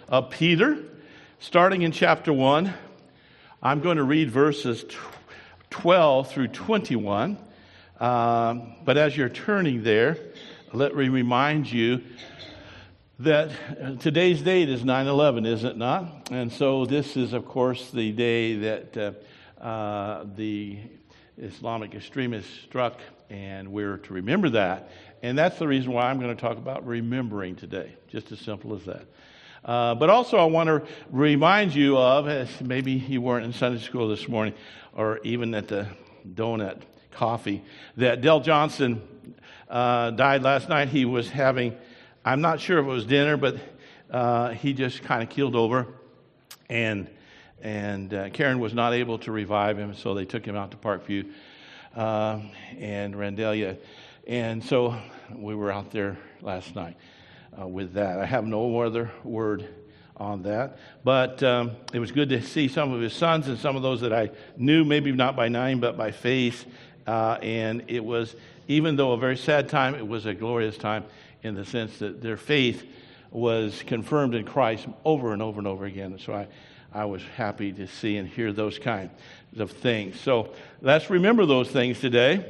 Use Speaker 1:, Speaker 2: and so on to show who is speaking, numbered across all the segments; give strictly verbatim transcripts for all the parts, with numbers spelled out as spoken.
Speaker 1: of Peter, starting in chapter one. I'm going to read verses twelve through twenty-one. Um, but as you're turning there, let me remind you that today's date is nine eleven, is it not? And so this is, of course, the day that uh, uh, the Islamic extremists struck, and we're to remember that. And that's the reason why I'm going to talk about remembering today, just as simple as that. Uh, but also I want to remind you of, as maybe you weren't in Sunday school this morning, or even at the donut coffee, that Del Johnson uh, died last night. He was having, I'm not sure if it was dinner, but uh, he just kind of keeled over, and and uh, Karen was not able to revive him, so they took him out to Parkview uh, and Randalia, and so we were out there last night uh, with that. I have no other word on that, but um, it was good to see some of his sons and some of those that I knew, maybe not by name but by face, uh, and it was, even though a very sad time, it was a glorious time in the sense that their faith was confirmed in Christ over and over and over again. And so I, I was happy to see and hear those kinds of things. So let's remember those things today.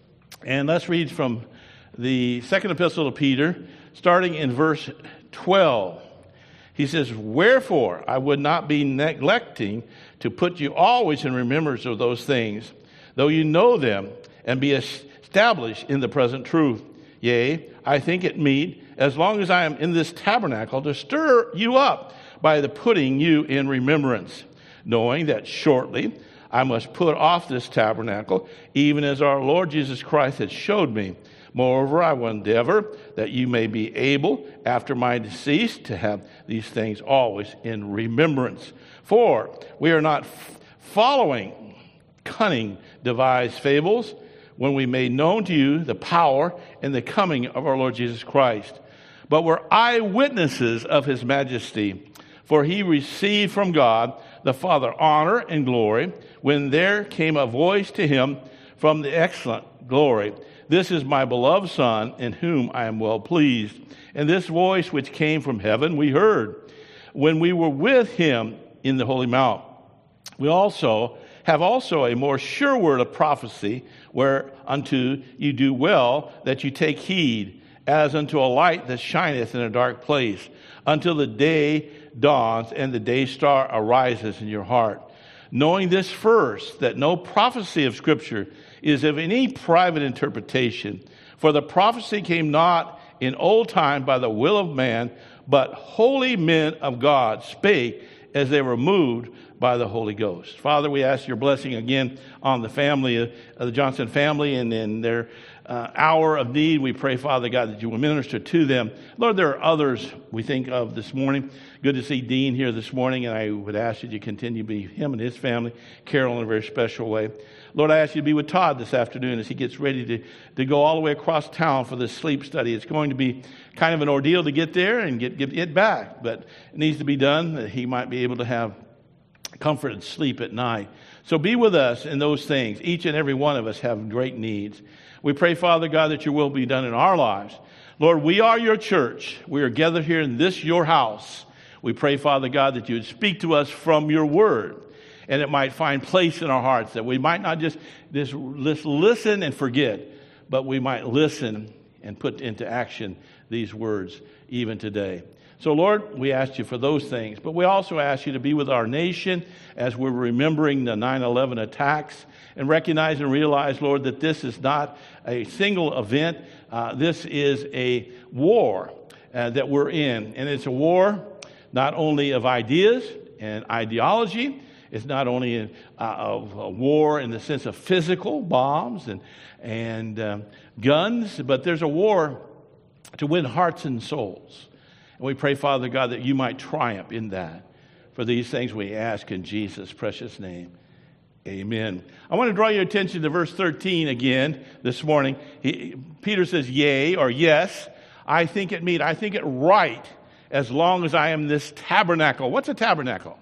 Speaker 1: And let's read from the second epistle of Peter, starting in verse twelve. He says, "Wherefore I would not be neglecting to put you always in remembrance of those things, though you know them, and be established in the present truth. Yea, I think it meet, as long as I am in this tabernacle, to stir you up by the putting you in remembrance, knowing that shortly I must put off this tabernacle, even as our Lord Jesus Christ has showed me. Moreover, I will endeavor that you may be able, after my decease, to have these things always in remembrance. For we are not f- following cunning devised fables, when we made known to you the power and the coming of our Lord Jesus Christ, but were eyewitnesses of his majesty. For he received from God the Father honor and glory, when there came a voice to him from the excellent glory, This is my beloved Son, in whom I am well pleased. And this voice which came from heaven we heard, when we were with him in the Holy Mount. We also have also a more sure word of prophecy, whereunto you do well that you take heed, as unto a light that shineth in a dark place, until the day dawns and the day star arises in your heart. Knowing this first, that no prophecy of Scripture is of any private interpretation. For the prophecy came not in old time by the will of man, but holy men of God spake as they were moved by the Holy Ghost." Father, we ask your blessing again on the family, of the Johnson family, and in their uh, hour of need. We pray, Father God, that you will minister to them. Lord, there are others we think of this morning. Good to see Dean here this morning, and I would ask that you continue to be him and his family, Carol in a very special way. Lord, I ask you to be with Todd this afternoon as he gets ready to, to go all the way across town for this sleep study. It's going to be kind of an ordeal to get there and get, get it back, but it needs to be done that he might be able to have comfort and sleep at night. So be with us in those things. Each and every one of us have great needs. We pray, Father God, that your will be done in our lives. Lord, we are your church. We are gathered here in this, your house. We pray, Father God, that you would speak to us from your word, and it might find place in our hearts, that we might not just, just listen and forget, but we might listen and put into action these words even today. So, Lord, we ask you for those things, but we also ask you to be with our nation as we're remembering the nine eleven attacks, and recognize and realize, Lord, that this is not a single event. Uh, this is a war uh, that we're in, and it's a war not only of ideas and ideology. It's not only a, uh, of a war in the sense of physical bombs and and um, guns, but there's a war to win hearts and souls. And we pray, Father God, that you might triumph in that. For these things we ask in Jesus' precious name. Amen. I want to draw your attention to verse thirteen again this morning. He, Peter says, "Yea," or yes, I think it meet. I think it right, as long as I am this tabernacle. What's a tabernacle?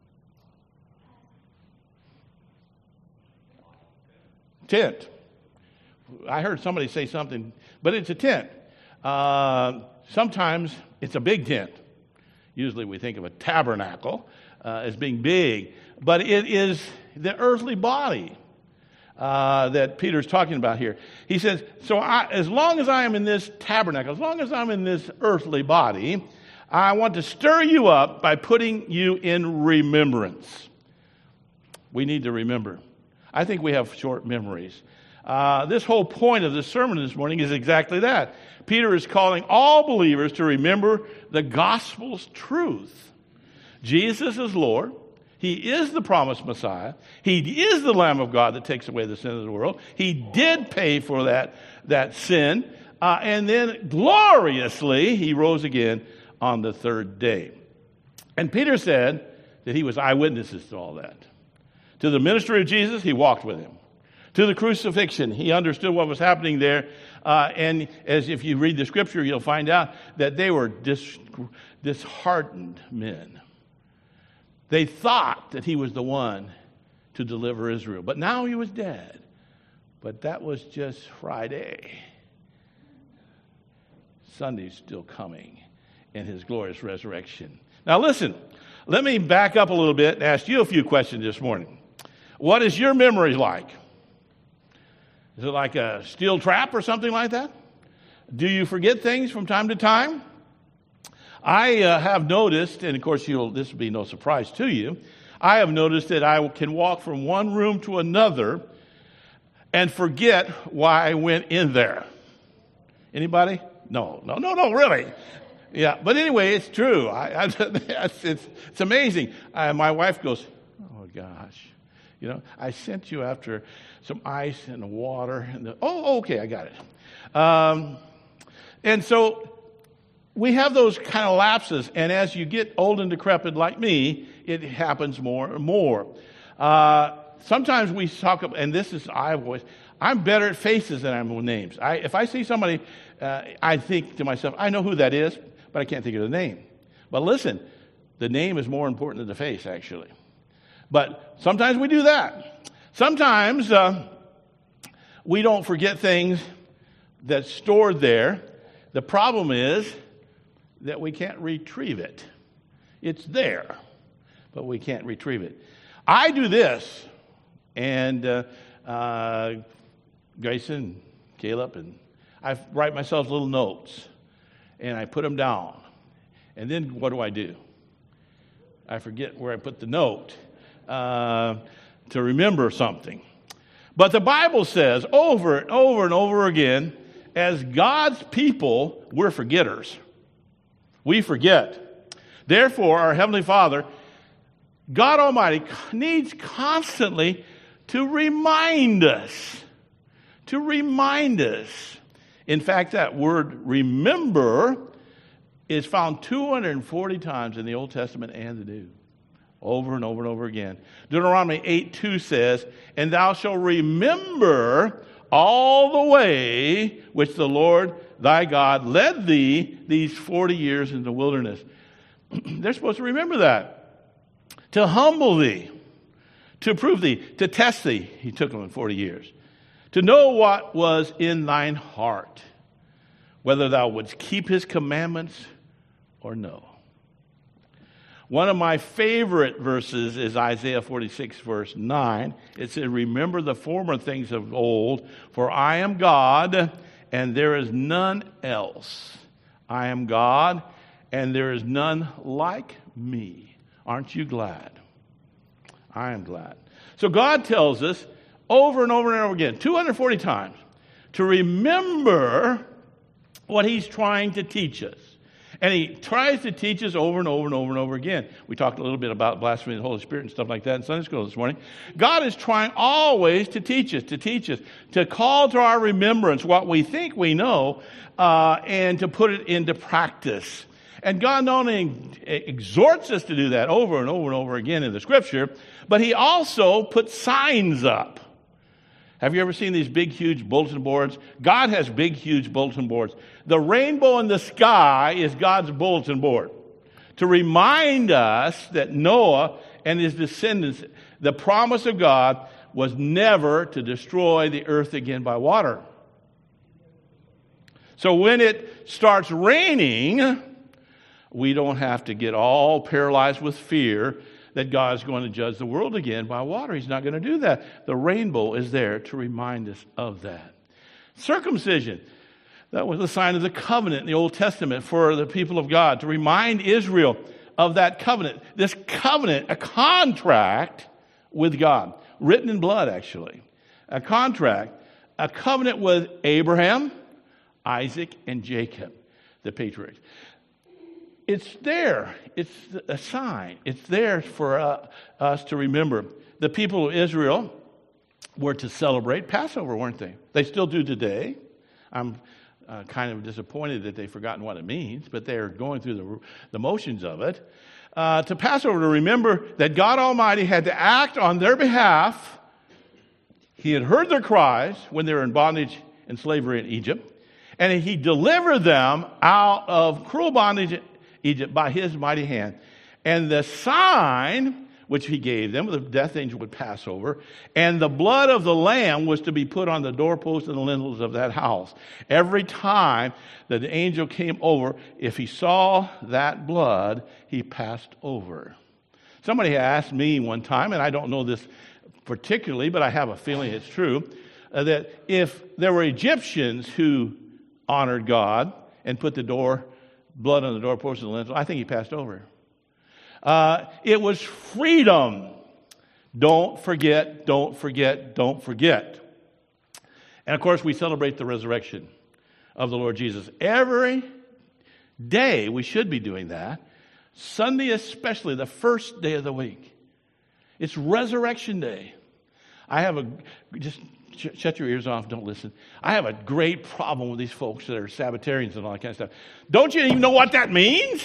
Speaker 1: Tent. I heard somebody say something, but it's a tent. Uh, sometimes it's a big tent. Usually we think of a tabernacle uh, as being big, but it is the earthly body uh, that Peter's talking about here. He says, so I, as long as I am in this tabernacle, as long as I'm in this earthly body, I want to stir you up by putting you in remembrance. We need to remember. I think we have short memories. Uh, this whole point of the sermon this morning is exactly that. Peter is calling all believers to remember the gospel's truth. Jesus is Lord. He is the promised Messiah. He is the Lamb of God that takes away the sin of the world. He did pay for that, that sin. Uh, and then gloriously, he rose again on the third day. And Peter said that he was eyewitnesses to all that. To the ministry of Jesus, he walked with him. To the crucifixion, he understood what was happening there. Uh, and as if you read the scripture, you'll find out that they were dis- disheartened men. They thought that he was the one to deliver Israel. But now he was dead. But that was just Friday. Sunday's still coming in his glorious resurrection. Now listen, let me back up a little bit and ask you a few questions this morning. What is your memory like? Is it like a steel trap or something like that? Do you forget things from time to time? I uh, have noticed, and of course you'll, this will be no surprise to you, I have noticed that I can walk from one room to another and forget why I went in there. Anybody? No, no, no, no, really. Yeah, but anyway, it's true. I, I, it's, it's, it's amazing. I, my wife goes, oh gosh, you know, I sent you after some ice and water. And the, oh, okay, I got it. Um, and so we have those kind of lapses, and as you get old and decrepit like me, it happens more and more. Uh, sometimes we talk about, and this is, I always, I'm better at faces than I am with names. I, if I see somebody, uh, I think to myself, I know who that is, but I can't think of the name. But listen, the name is more important than the face, actually. But sometimes we do that. Sometimes uh, we don't forget things that's stored there. The problem is that we can't retrieve it. It's there, but we can't retrieve it. I do this, and uh, uh, Grayson, Caleb, and I write myself little notes, and I put them down. And then what do I do? I forget where I put the note uh, to remember something. But the Bible says over and over and over again, as God's people, we're forgetters. We forget. Therefore, our Heavenly Father, God Almighty, needs constantly to remind us. To remind us. In fact, that word remember is found two hundred forty times in the Old Testament and the New. Over and over and over again. Deuteronomy eight two says, and thou shalt remember all the way which the Lord thy God led thee these forty years in the wilderness. They're supposed to remember that. To humble thee. To prove thee. To test thee. He took them in forty years. To know what was in thine heart. Whether thou wouldst keep his commandments or no. One of my favorite verses is Isaiah forty-six, verse nine. It says, remember the former things of old, for I am God, and there is none else. I am God, and there is none like me. Aren't you glad? I am glad. So God tells us over and over and over again, two hundred forty times, to remember what he's trying to teach us. And he tries to teach us over and over and over and over again. We talked a little bit about blasphemy of the Holy Spirit and stuff like that in Sunday school this morning. God is trying always to teach us, to teach us, to call to our remembrance what we think we know, uh, and to put it into practice. And God not only exhorts us to do that over and over and over again in the Scripture, but he also puts signs up. Have you ever seen these big, huge bulletin boards? God has big, huge bulletin boards. The rainbow in the sky is God's bulletin board to remind us that Noah and his descendants, the promise of God was never to destroy the earth again by water. So when it starts raining, we don't have to get all paralyzed with fear that God is going to judge the world again by water. He's not going to do that. The rainbow is there to remind us of that. Circumcision. That was a sign of the covenant in the Old Testament for the people of God, to remind Israel of that covenant. This covenant, a contract with God, written in blood actually. A contract, a covenant with Abraham, Isaac, and Jacob, the patriarchs. It's there. It's a sign. It's there for uh, us to remember. The people of Israel were to celebrate Passover, weren't they? They still do today. I'm uh, kind of disappointed that they've forgotten what it means, but they're going through the, the motions of it. Uh, to Passover, to remember that God Almighty had to act on their behalf. He had heard their cries when they were in bondage and slavery in Egypt, and He delivered them out of cruel bondage Egypt by His mighty hand. And the sign which He gave them, the death angel would pass over, and the blood of the lamb was to be put on the doorposts and the lintels of that house. Every time that the angel came over, if he saw that blood, he passed over. Somebody asked me one time, and I don't know this particularly, but I have a feeling it's true, uh, that if there were Egyptians who honored God and put the door blood on the doorpost and the lintel, I think he passed over. Uh, it was freedom. Don't forget, don't forget, don't forget. And of course, we celebrate the resurrection of the Lord Jesus. Every day we should be doing that. Sunday especially, the first day of the week. It's Resurrection Day. I have a, just sh- shut your ears off, don't listen. I have a great problem with these folks that are Sabbatarians and all that kind of stuff. Don't you even know what that means?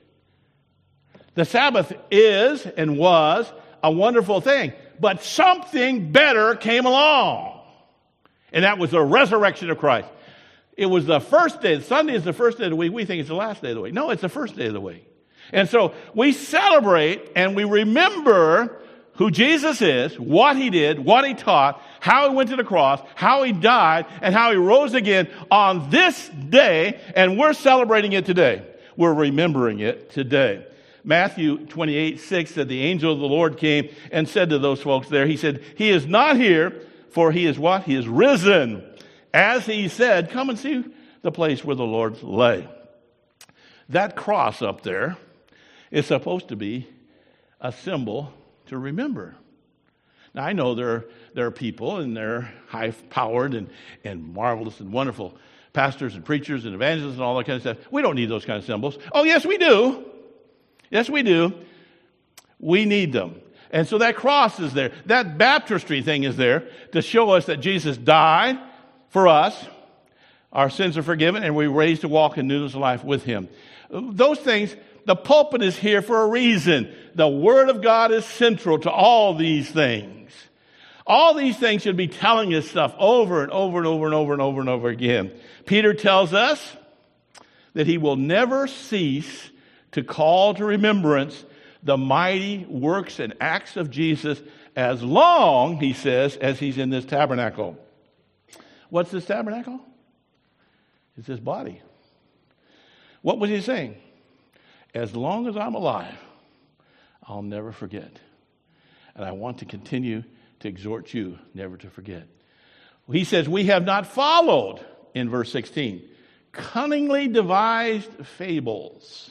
Speaker 1: The Sabbath is and was a wonderful thing, but something better came along. And that was the resurrection of Christ. It was the first day. Sunday is the first day of the week. We think it's the last day of the week. No, it's the first day of the week. And so we celebrate and we remember who Jesus is, what He did, what He taught, how He went to the cross, how He died, and how He rose again on this day, and we're celebrating it today. We're remembering it today. Matthew twenty-eight six said the angel of the Lord came and said to those folks there, He said, He is not here, for He is what? He is risen. As He said, come and see the place where the Lord lay. That cross up there is supposed to be a symbol to remember. Now, I know there are, there are people, and they're high-powered and, and marvelous and wonderful pastors and preachers and evangelists and all that kind of stuff. We don't need those kind of symbols. Oh, yes, we do. Yes, we do. We need them. And so that cross is there. That baptistry thing is there to show us that Jesus died for us. Our sins are forgiven, and we're raised to walk in newness of life with Him. Those things, the pulpit is here for a reason. The Word of God is central to all these things. All these things should be telling us stuff over and over and over and over and over and over again. Peter tells us that he will never cease to call to remembrance the mighty works and acts of Jesus as long, he says, as He's in this tabernacle. What's this tabernacle? It's His body. What was He saying? As long as I'm alive, I'll never forget. And I want to continue to exhort you never to forget. He says, we have not followed, in verse sixteen, cunningly devised fables.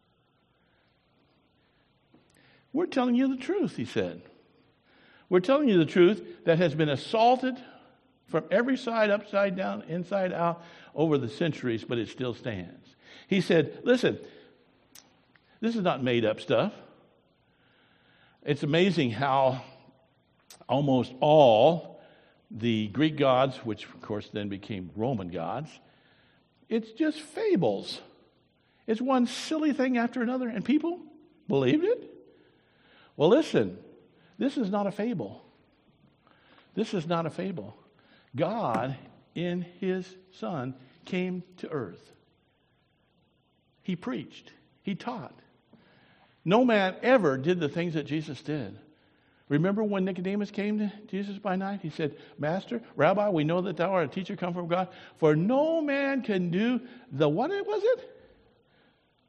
Speaker 1: We're telling you the truth, he said. We're telling you the truth that has been assaulted from every side, upside down, inside out, over the centuries, but it still stands. He said, listen, this is not made up stuff. It's amazing how almost all the Greek gods, which of course then became Roman gods, it's just fables. It's one silly thing after another, and people believed it. Well, listen, this is not a fable. This is not a fable. God, in His Son, came to earth. He preached. He taught. No man ever did the things that Jesus did. Remember when Nicodemus came to Jesus by night? He said, Master, Rabbi, we know that thou art a teacher come from God, for no man can do the, what was it?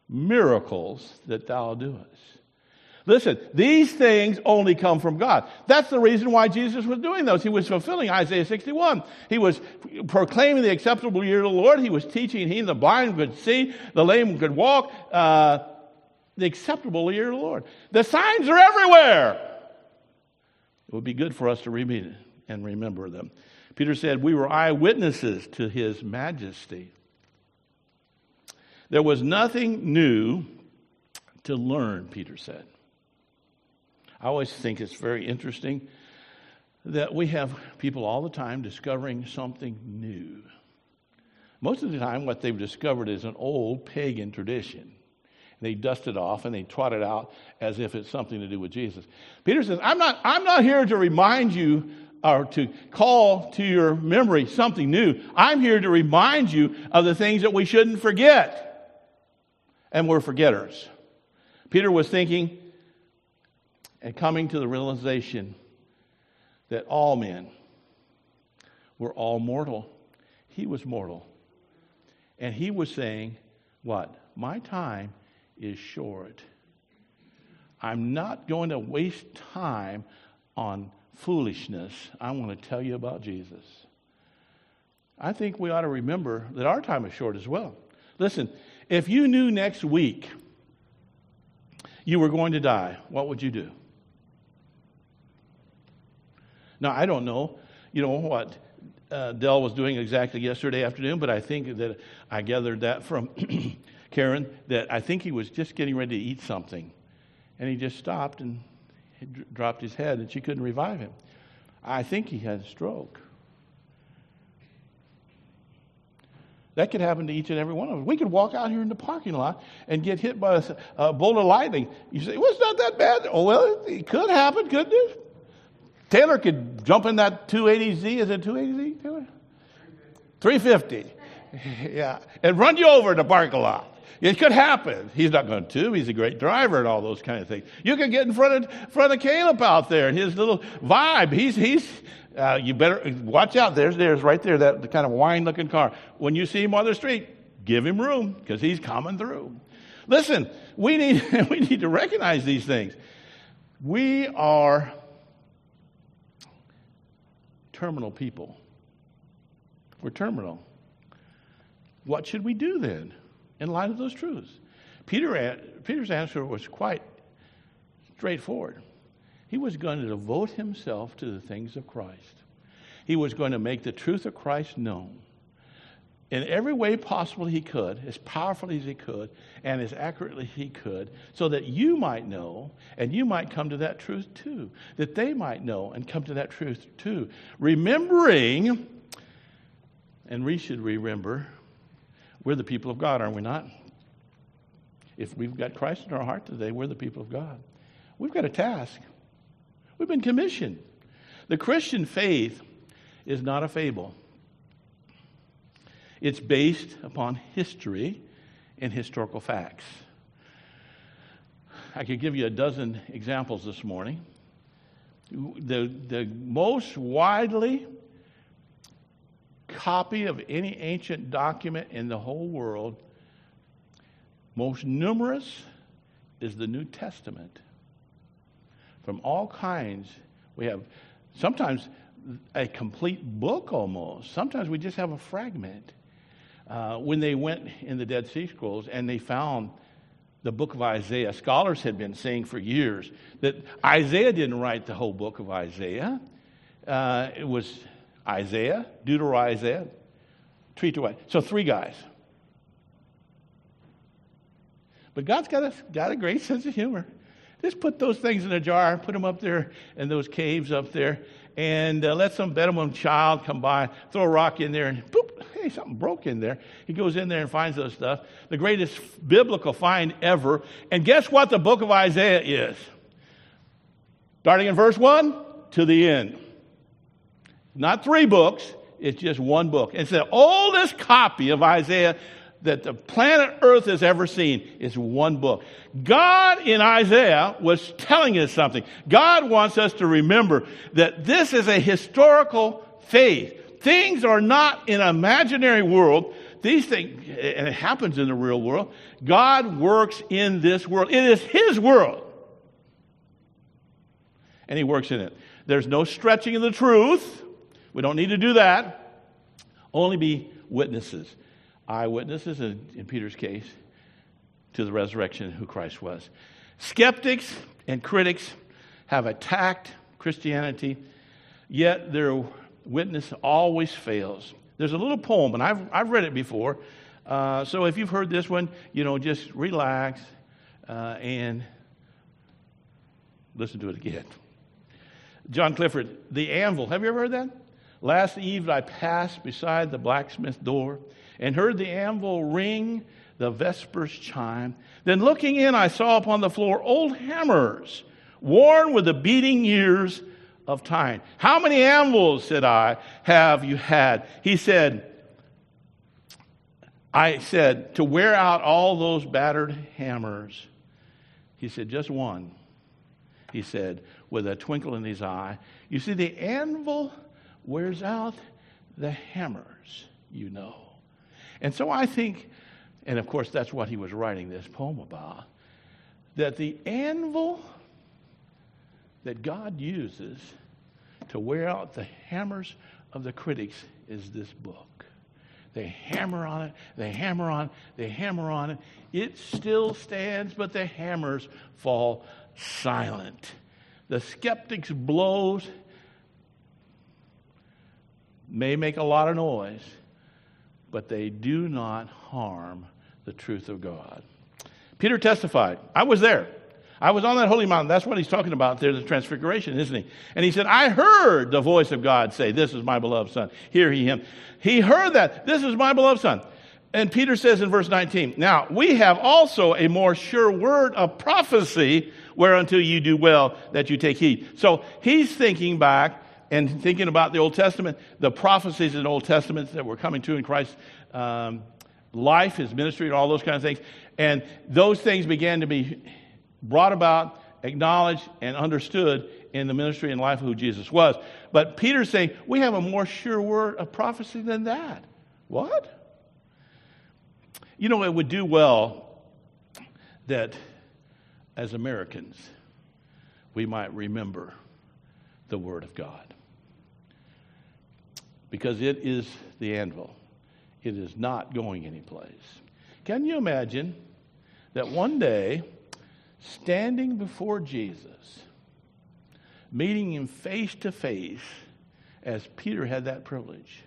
Speaker 1: miracles that thou doest. Listen, these things only come from God. That's the reason why Jesus was doing those. He was fulfilling Isaiah sixty-one. He was proclaiming the acceptable year of the Lord. He was teaching, he and the blind could see, the lame could walk. Uh, the acceptable year of the Lord. The signs are everywhere. It would be good for us to read and remember them. Peter said, we were eyewitnesses to his majesty. There was nothing new to learn, Peter said. I always think it's very interesting that we have people all the time discovering something new. Most of the time, what they've discovered is an old pagan tradition. They dust it off and they trot it out as if it's something to do with Jesus. Peter says, I'm not, I'm not here to remind you or to call to your memory something new. I'm here to remind you of the things that we shouldn't forget. And we're forgetters. Peter was thinking and coming to the realization that all men were all mortal. He was mortal. And he was saying, what? My time is short. I'm not going to waste time on foolishness. I want to tell you about Jesus. I think we ought to remember that our time is short as well. Listen, if you knew next week you were going to die, what would you do? Now, I don't know, you know, what uh, Dell was doing exactly yesterday afternoon, but I think that I gathered that from Karen, that I think he was just getting ready to eat something. And he just stopped and he d- dropped his head, and she couldn't revive him. I think he had a stroke. That could happen to each and every one of us. We could walk out here in the parking lot and get hit by a, a bolt of lightning. You say, well, it's not that bad. Oh, well, it, it could happen, couldn't it? Taylor could jump in that two eighty Z. Is it two eighty Z, Taylor? three fifty. Yeah. And run you over in the parking lot. It could happen. He's not going to. He's a great driver and all those kind of things. You could get in front of front of Caleb out there and his little vibe. He's he's. Uh, you better watch out. There's there's right there that the kind of wine-looking car. When you see him on the street, give him room because he's coming through. Listen, we need we need to recognize these things. We are terminal people. We're terminal. What should we do then in light of those truths? Peter, Peter's answer was quite straightforward. He was going to devote himself to the things of Christ. He was going to make the truth of Christ known in every way possible he could, as powerfully as he could, and as accurately he could, so that you might know, and you might come to that truth too, that they might know and come to that truth too. Remembering, and we should remember, we're the people of God, aren't we not? If we've got Christ in our heart today, we're the people of God. We've got a task. We've been commissioned. The Christian faith is not a fable. It's based upon history and historical facts. I could give you a dozen examples this morning. The, the most widely copy of any ancient document in the whole world, most numerous, is the New Testament. From all kinds, we have sometimes a complete book almost. Sometimes we just have a fragment. Uh, when they went in the Dead Sea Scrolls and they found the book of Isaiah, scholars had been saying for years that Isaiah didn't write the whole book of Isaiah. Uh, it was Isaiah, Deutero-Isaiah, Trito. So three guys. But God's got a, got a great sense of humor. Just put those things in a jar, put them up there in those caves up there, and uh, let some Bedouin child come by, throw a rock in there, and boop, hey, something broke in there. He goes in there and finds those stuff. The greatest biblical find ever. And guess what the book of Isaiah is? Starting in verse one to the end. Not three books, it's just one book. It's the oldest copy of Isaiah that the planet Earth has ever seen. Is one book. God in Isaiah was telling us something. God wants us to remember that this is a historical faith. Things are not in an imaginary world. these things, and it happens in the real world, God works in this world. It is His world. And He works in it. There's no stretching of the truth. We don't need to do that. Only be witnesses. Eyewitnesses, in, in Peter's case, to the resurrection, who Christ was. Skeptics and critics have attacked Christianity, yet their witness always fails. There's a little poem, and I've I've read it before. Uh, so if you've heard this one, you know, just relax uh, and listen to it again. John Clifford, The Anvil. Have you ever heard that? Last eve I passed beside the blacksmith door and heard the anvil ring the vespers chime. Then looking in, I saw upon the floor old hammers, worn with the beating years of time. How many anvils, said I, have you had? He said, I said, to wear out all those battered hammers. He said, just one. He said, with a twinkle in his eye. You see, the anvil wears out the hammers, you know. And so I think, and of course that's what he was writing this poem about, that the anvil that God uses to wear out the hammers of the critics is this book. They hammer on it, they hammer on it, they hammer on it. It still stands, but the hammers fall silent. The skeptic's blows may make a lot of noise, but they do not harm the truth of God. Peter testified. I was there. I was on that holy mountain. That's what he's talking about there, the transfiguration, isn't he? And he said, I heard the voice of God say, this is my beloved son. Hear ye him. He heard that. This is my beloved son. And Peter says in verse nineteen, now we have also a more sure word of prophecy, whereunto you do well that you take heed. So he's thinking back and thinking about the Old Testament, the prophecies in the Old Testament that were coming to in Christ's um, life, his ministry, and all those kinds of things. And those things began to be brought about, acknowledged, and understood in the ministry and life of who Jesus was. But Peter's saying, we have a more sure word of prophecy than that. What? You know, it would do well that as Americans, we might remember the Word of God. Because it is the anvil. It is not going anyplace. Can you imagine that one day, standing before Jesus, meeting him face to face, as Peter had that privilege?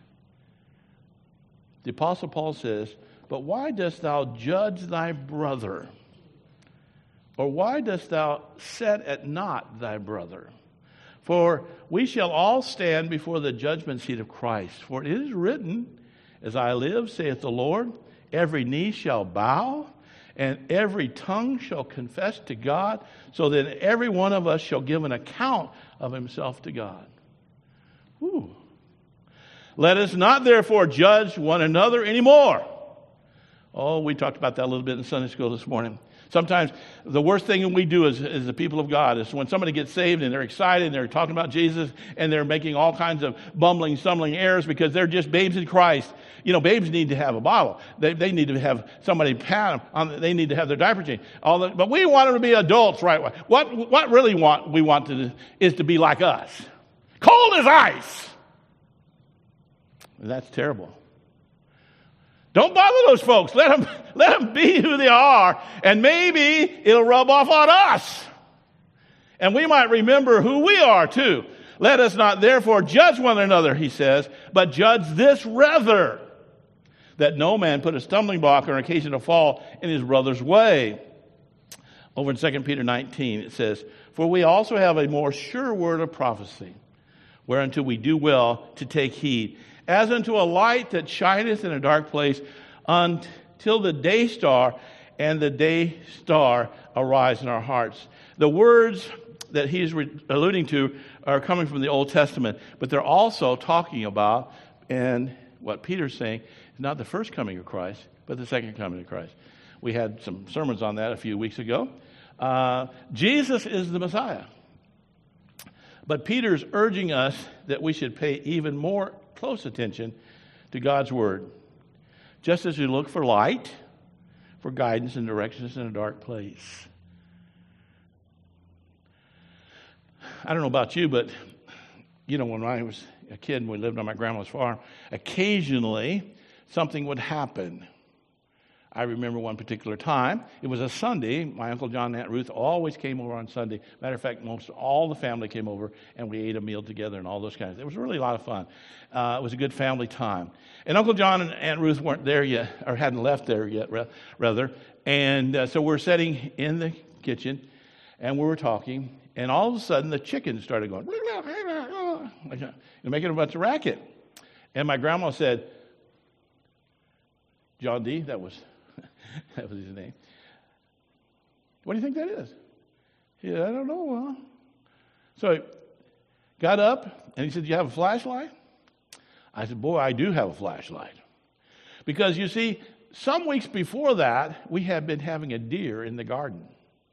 Speaker 1: The Apostle Paul says, but why dost thou judge thy brother? Or why dost thou set at naught thy brother? For we shall all stand before the judgment seat of Christ. For it is written, as I live, saith the Lord, every knee shall bow, and every tongue shall confess to God, so that every one of us shall give an account of himself to God. Whew. Let us not therefore judge one another anymore. Oh, we talked about that a little bit in Sunday school this morning. Sometimes the worst thing we do as, as the people of God is when somebody gets saved and they're excited and they're talking about Jesus and they're making all kinds of bumbling, stumbling errors because they're just babes in Christ. You know, babes need to have a bottle. They, they need to have somebody pat them on. They need to have their diaper changed. All the, but we want them to be adults, right? What what really want we want to do is to be like us, cold as ice. And that's terrible. Don't bother those folks. Let them, let them be who they are, and maybe it'll rub off on us. And we might remember who we are too. Let us not therefore judge one another, he says, but judge this rather, that no man put a stumbling block or occasion to fall in his brother's way. Over in Second Peter nineteen, it says, for we also have a more sure word of prophecy, whereunto we do well to take heed, as unto a light that shineth in a dark place, until the day star and the day star arise in our hearts. The words that he's re- alluding to are coming from the Old Testament, but they're also talking about, and what Peter's saying is not the first coming of Christ, but the second coming of Christ. We had some sermons on that a few weeks ago. Uh, Jesus is the Messiah. But Peter's urging us that we should pay even more close attention to God's Word. just as we look for light, for guidance and directions in a dark place. I don't know about you, but, you know, when I was a kid and we lived on my grandma's farm, occasionally something would happen. I remember one particular time. It was a Sunday. My Uncle John and Aunt Ruth always came over on Sunday. Matter of fact, most all the family came over, and we ate a meal together and all those kinds of things. It was really a lot of fun. Uh, it was a good family time. And Uncle John and Aunt Ruth weren't there yet, or hadn't left there yet, rather. And uh, so we're sitting in the kitchen, and we were talking, and all of a sudden the chickens started going, like, making a bunch of racket. And my grandma said, John D., that was... that was his name. What do you think that is? He said, I don't know. Well. So he got up and he said, do you have a flashlight? I said, boy, I do have a flashlight. Because you see, some weeks before that, we had been having a deer in the garden.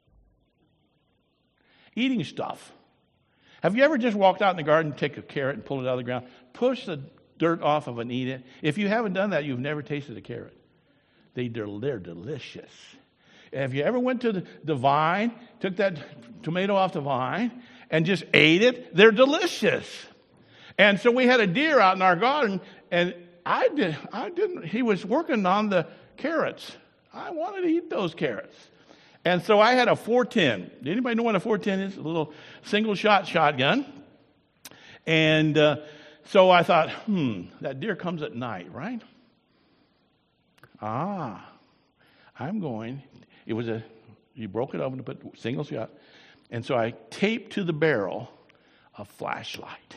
Speaker 1: Eating stuff. Have you ever just walked out in the garden, take a carrot and pull it out of the ground, push the dirt off of it and eat it? If you haven't done that, you've never tasted a carrot. They, they're, they're delicious. Have you ever went to the, the vine, took that tomato off the vine, and just ate it? They're delicious. And so we had a deer out in our garden, and I did. I didn't. He was working on the carrots. I wanted to eat those carrots, and so I had a four ten. Did anybody know what a four ten is? A little single shot shotgun. And uh, so I thought, hmm, that deer comes at night, right? Ah, I'm going. It was a, you broke it open to put single shot. And so I taped to the barrel a flashlight.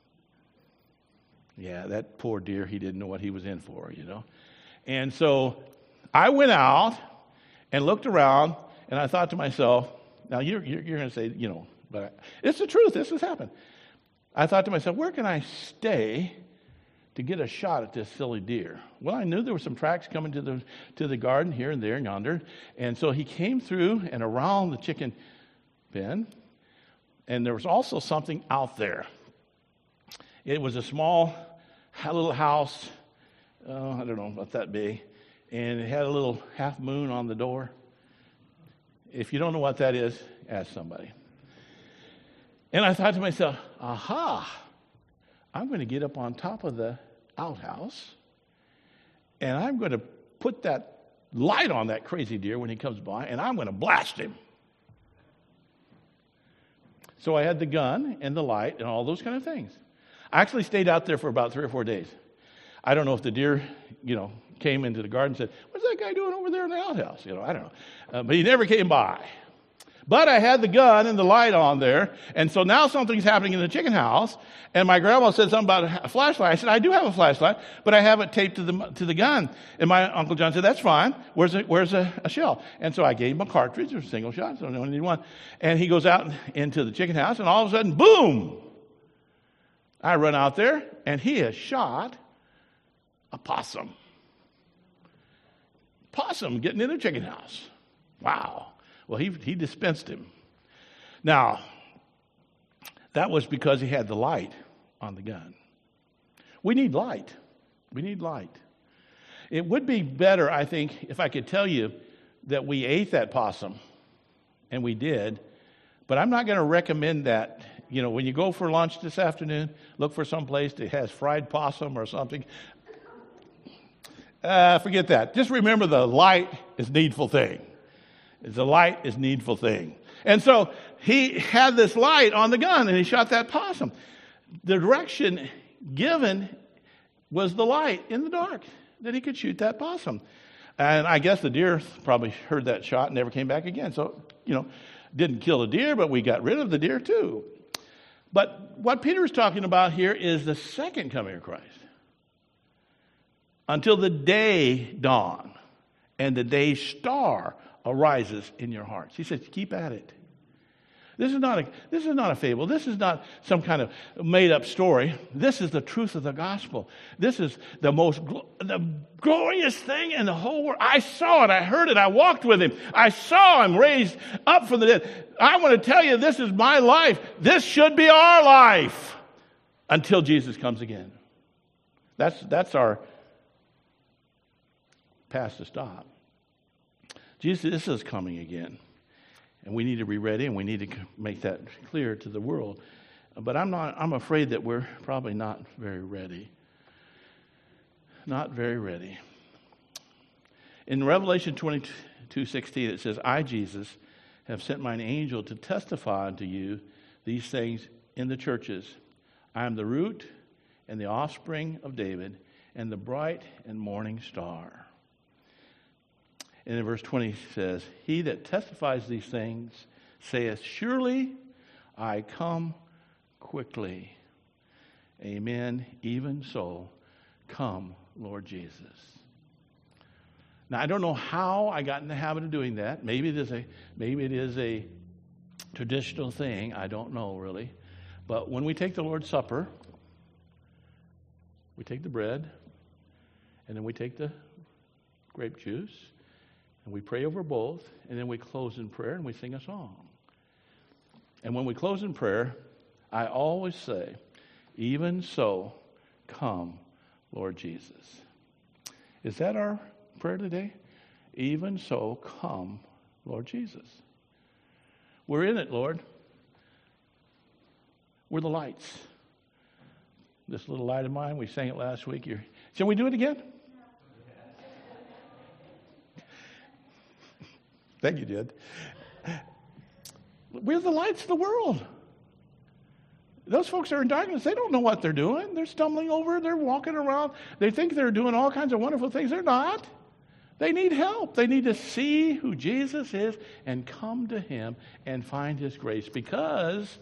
Speaker 1: Yeah, that poor deer, he didn't know what he was in for, you know. And so I went out and looked around, and I thought to myself, now you're, you're, you're going to say, you know, but I, it's the truth. This has happened. I thought to myself, where can I stay to get a shot at this silly deer? Well, I knew there were some tracks coming to the to the garden here and there and yonder. And so he came through and around the chicken pen. And there was also something out there. It was a small little house. Oh, I don't know about that big. And it had a little half moon on the door. If you don't know what that is, ask somebody. And I thought to myself, aha, I'm going to get up on top of the outhouse, and I'm going to put that light on that crazy deer when he comes by, and I'm going to blast him. So I had the gun and the light and all those kind of things. I actually stayed out there for about three or four days. I don't know if the deer, you know, came into the garden and said, what's that guy doing over there in the outhouse? You know, I don't know. Uh, but he never came by. But I had the gun and the light on there, and so now something's happening in the chicken house, and my grandma said something about a flashlight. I said, I do have a flashlight, but I have it taped to the to the gun. And my Uncle John said, that's fine. Where's a, where's a, a shell? And so I gave him a cartridge, or a single shot, so I only need one. And he goes out into the chicken house, and all of a sudden, boom! I run out there, and he has shot a possum. Possum getting in the chicken house. Wow. Well, he he dispensed him. Now, that was because he had the light on the gun. We need light. We need light. It would be better, I think, if I could tell you that we ate that possum, and we did, but I'm not going to recommend that. You know, when you go for lunch this afternoon, look for some place that has fried possum or something. Uh, forget that. Just remember the light is needful thing. The light is needful thing. And so he had this light on the gun and he shot that possum. The direction given was the light in the dark that he could shoot that possum. And I guess the deer probably heard that shot and never came back again. So, you know, didn't kill the deer, but we got rid of the deer too. But what Peter is talking about here is the second coming of Christ. Until the day dawn and the day star arises in your hearts. He says, keep at it. This is not a this is not a fable. This is not some kind of made-up story. This is the truth of the gospel. This is the most the glorious thing in the whole world. I saw it. I heard it. I walked with him. I saw him raised up from the dead. I want to tell you, this is my life. This should be our life until Jesus comes again. That's that's our past the stop. Jesus is coming again. And we need to be ready, and we need to make that clear to the world. But I'm not. I'm afraid that we're probably not very ready. Not very ready. In Revelation twenty-two sixteen, it says, I, Jesus, have sent mine angel to testify unto you these things in the churches. I am the root and the offspring of David, and the bright and morning star. And in verse twenty says, he that testifies these things saith, surely I come quickly. Amen. Even so, come, Lord Jesus. Now, I don't know how I got in the habit of doing that. Maybe it is a, maybe it is a traditional thing. I don't know, really. But when we take the Lord's Supper, we take the bread, and then we take the grape juice, and we pray over both, and then we close in prayer, and we sing a song. And when we close in prayer, I always say, even so, come, Lord Jesus. Is that our prayer today? Even so, come, Lord Jesus. We're in it, Lord. We're the lights. This little light of mine, we sang it last week. You're, shall we do it again? Thank you, did. We're the lights of the world. Those folks are in darkness. They don't know what they're doing. They're stumbling over. They're walking around. They think they're doing all kinds of wonderful things. They're not. They need help. They need to see who Jesus is and come to him and find his grace, because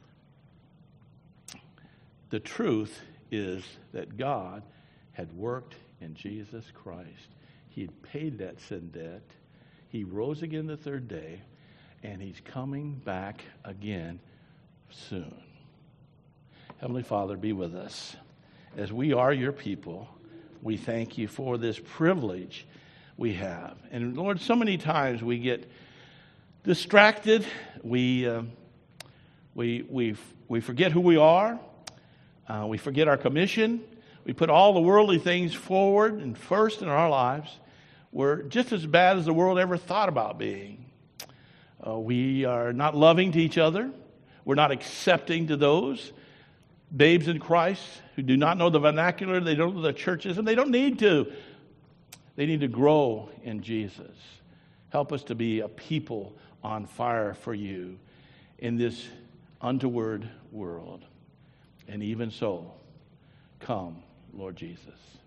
Speaker 1: the truth is that God had worked in Jesus Christ. He had paid that sin debt. He rose again the third day, and he's coming back again soon. Heavenly Father, be with us. As we are your people, we thank you for this privilege we have. And Lord, so many times we get distracted. We uh, we we we forget who we are. Uh, we forget our commission. We put all the worldly things forward and first in our lives. We're just as bad as the world ever thought about being. Uh, we are not loving to each other. We're not accepting to those babes in Christ who do not know the vernacular. They don't know the churchism. They don't need to. They need to grow in Jesus. Help us to be a people on fire for you in this untoward world. And even so, come, Lord Jesus.